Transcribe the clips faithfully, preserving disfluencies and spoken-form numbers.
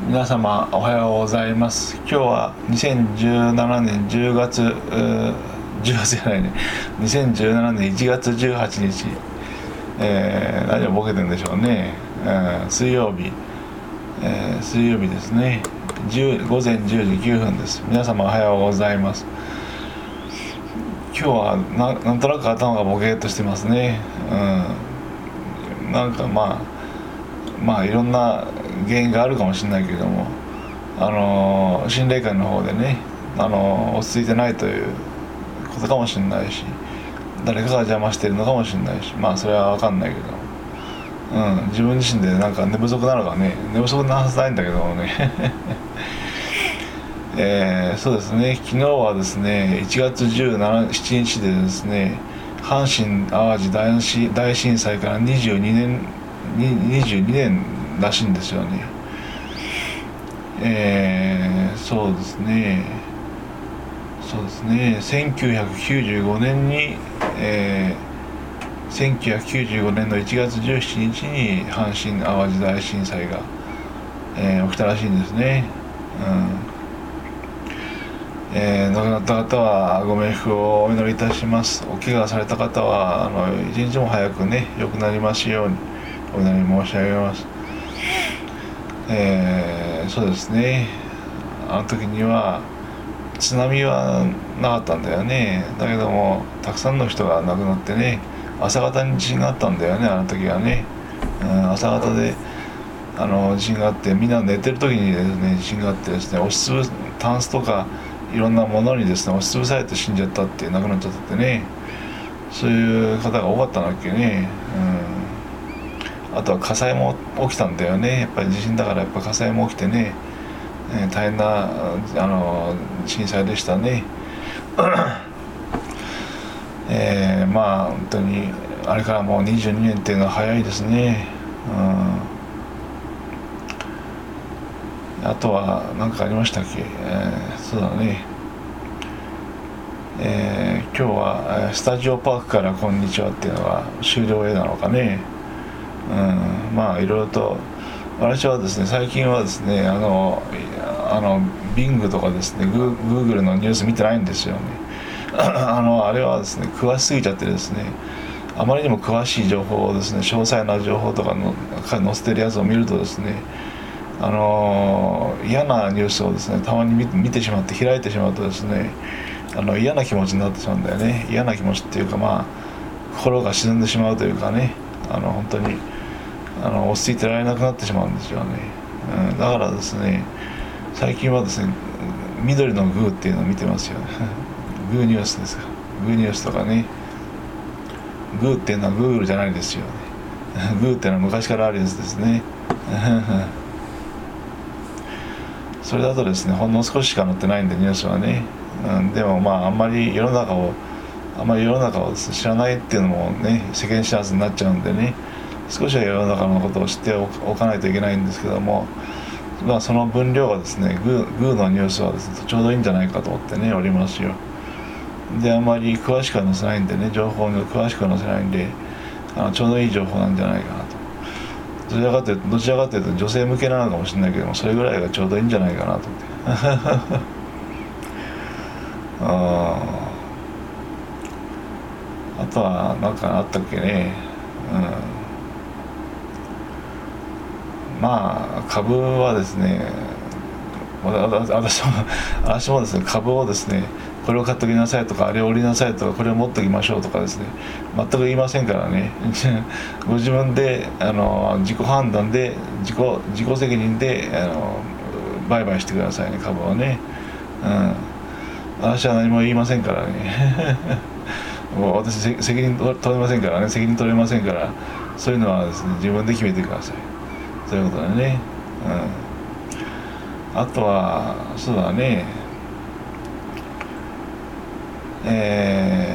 皆様おはようございます。今日はにせんじゅうななねんじゅうがつじゅうがつじゃないねにせんじゅうななねんいちがつじゅうはちにち、えー、何をボケてんでしょうね、えー、水曜日、えー、水曜日ですね。ごぜんじゅうじきゅうふんです。皆様おはようございます。今日は な, なんとなく頭がボケーっとしてますね。うん、なんかまあまあいろんな原因があるかもしれないけれども、あの心霊界の方でね、あの落ち着いてないということかもしれないし、誰かが邪魔しているのかもしれないし、まあそれは分かんないけど、うん、自分自身でなんか寝不足なのかね、寝不足なはずないんだけどもねえー、そうですね。昨日はですねいちがつじゅうしちにちでですね、阪神・淡路大震災からにじゅうにねんにじゅうにねんらしいんですよね。えー、そうですねそうですねせんきゅうひゃくきゅうじゅうごねんに、えー、せんきゅうひゃくきゅうじゅうごねんのいちがつじゅうしちにちに阪神・淡路大震災が、えー、起きたらしいんですね。うんえー、亡くなった方はご冥福をお祈りいたします。お怪我された方はあの一日も早くね良くなりますようにお祈り申し上げます。えー、そうですね。あの時には津波はなかったんだよね。だけどもたくさんの人が亡くなってね、朝方に地震があったんだよね、あの時はね。うん、朝方であの地震があって、みんな寝てる時にですね地震があってですね、押しつぶタンスとかいろんなものにですね押しつぶされて死んじゃったって、亡くなっちゃったってね、そういう方が多かったんだっけね。うん、あとは火災も起きたんだよね。やっぱり地震だからやっぱ火災も起きてね、えー、大変なあの震災でしたねえー、まあ本当にあれからもうにじゅうにねんっていうのは早いですね。うん、あとは何かありましたっけ。えー、そうだね、えー、今日はスタジオパークからこんにちはっていうのが終了へなのかね。うん、まあいろいろと私はですね最近はですねあのあの Bing とかですね Google のニュース見てないんですよねあのあれはですね詳しすぎちゃってですね、あまりにも詳しい情報をですね、詳細な情報とかの載せてるやつを見るとですね、あの嫌なニュースをですねたまに 見, 見てしまって開いてしまうとですね、あの嫌な気持ちになってしまうんだよね。嫌な気持ちっていうか、まあ心が沈んでしまうというかね、あの本当にあの落ち着いてられなくなってしまうんですよね。うん、だからですね最近はですね緑のグーっていうのを見てますよグーニュースですか。グーニュースとかね、グーっていうのはグーグルじゃないですよねグーっていうのは昔からあるやつですねそれだとですねほんの少ししか載ってないんでニュースはね、うん、でもまああんまり世の中をあんまり世の中を知らないっていうのもね世間知らずになっちゃうんでね、少しは世の中のことを知っておかないといけないんですけども、まあ、その分量はですねグー、グーのニュースはですねちょうどいいんじゃないかと思ってねおりますよ。であんまり詳しくは載せないんでね、情報に詳しくは載せないんで、あのちょうどいい情報なんじゃないかなと。どちらかというとどちらかというと女性向けなのかもしれないけども、それぐらいがちょうどいいんじゃないかなと思ってああとは何かあったっけね。うん、まあ株はですね、私も私もですね株をですねこれを買っときなさいとかあれを売りなさいとかこれを持っときましょうとかですね全く言いませんからねご自分であの自己判断で自己自己責任であの売買してくださいね、株をね。うん、私は何も言いませんからねもう私責任取れませんからね責任取れませんから、そういうのはですね自分で決めてください。そういうことだね。うん、あとはそうだね、え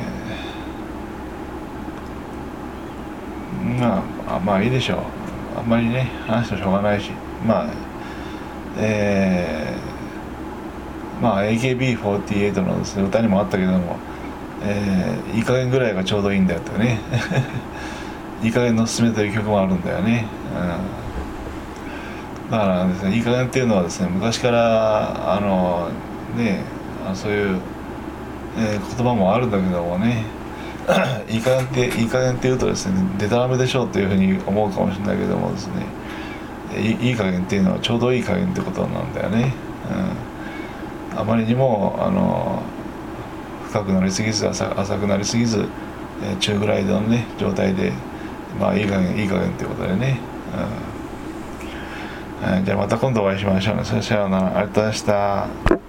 ー、まあまあいいでしょう。あんまりね話してもしょうがないし、まあえー、まあ エーケービーフォーティーエイト のですね歌にもあったけども、えー、いい加減ぐらいがちょうどいいんだよってねいい加減のすすめという曲もあるんだよね。 だからですね、いい加減っていうのはですね、昔からあのねあそういう、えー言葉もあるんだけどもねいい加減っていい加減って言うとですね、デタラメでしょうっていうふうに思うかもしれないけどもですね、いいいい加減っていうのはちょうどいい加減ってことなんだよね。うん、あまりにもあの深くなりすぎず浅浅くなりすぎず、えー中ぐらいのね状態で、まあいい加減いい加減ってことでね。うん、じゃあまた今度お会いしましょうね。それさようなら。ありがとうございました。